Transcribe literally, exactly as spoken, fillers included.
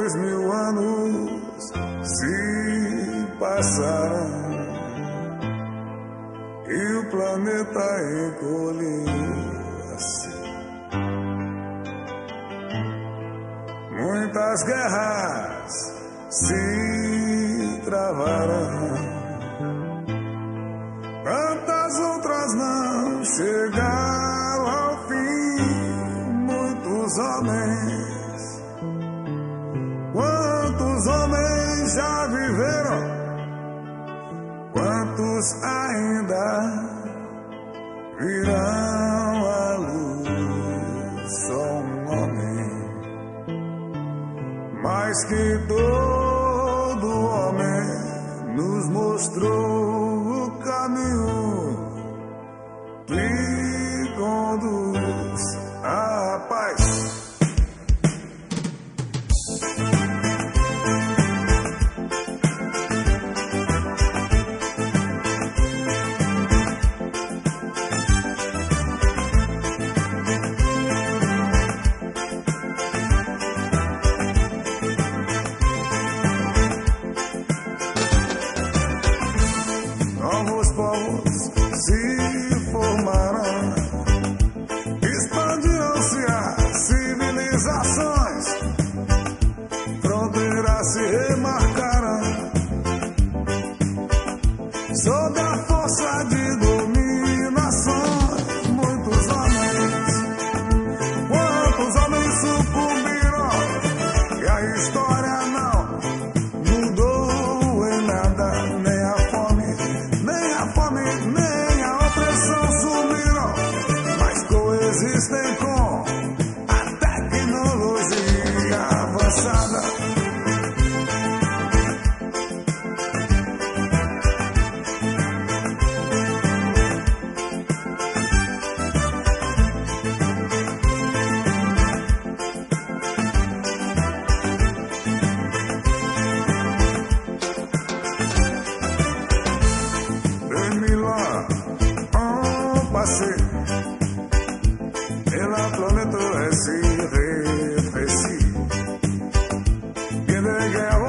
Dois mil anos se passaram e o planeta encolheu-se. Muitas guerras se travaram, quantas outras não chegaram ao fim. Muitos homens, quantos homens já viveram, quantos ainda virão à luz. Só um homem, mais que todo homem, nos mostrou o caminho que conduz à paz. Novos povos se formaram, expandiram-se as civilizações, fronteiras se remarcaram, sob a força de dominações. Muitos homens, quantos homens sucumbiram, e a história não mudou em nada. Nem a fome, nem a fome, nem a opressão sumiram, mas coexistem com a tecnologia avançada. Dois mil anos passé, et la planète s'est rétrécie. Bien des guerres